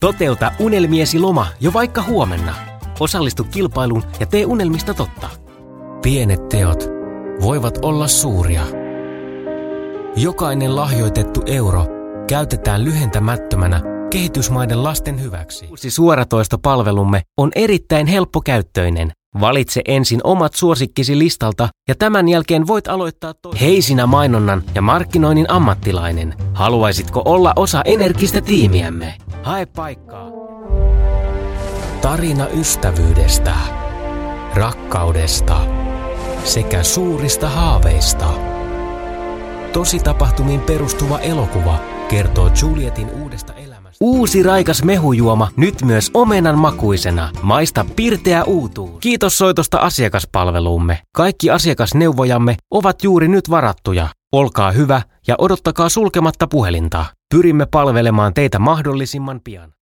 Toteuta unelmiesi loma jo vaikka huomenna. Osallistu kilpailuun ja tee unelmista totta. Pienet teot voivat olla suuria. Jokainen lahjoitettu euro käytetään lyhentämättömänä kehitysmaiden lasten hyväksi. Uusi suoratoistopalvelumme on erittäin helppokäyttöinen. Valitse ensin omat suosikkisi listalta ja tämän jälkeen voit aloittaa Hei sinä mainonnan ja markkinoinnin ammattilainen. Haluaisitko olla osa energistä tiimiämme? Hae paikkaa. Tarina ystävyydestä, rakkaudesta sekä suurista haaveista. Tositapahtumiin perustuva elokuva kertoo Julietin uudesta elämästä. Uusi raikas mehujuoma nyt myös omenan makuisena. Maista pirteä uutuus. Kiitos soitosta asiakaspalveluumme. Kaikki asiakasneuvojamme ovat juuri nyt varattuja. Olkaa hyvä ja odottakaa sulkematta puhelinta. Pyrimme palvelemaan teitä mahdollisimman pian.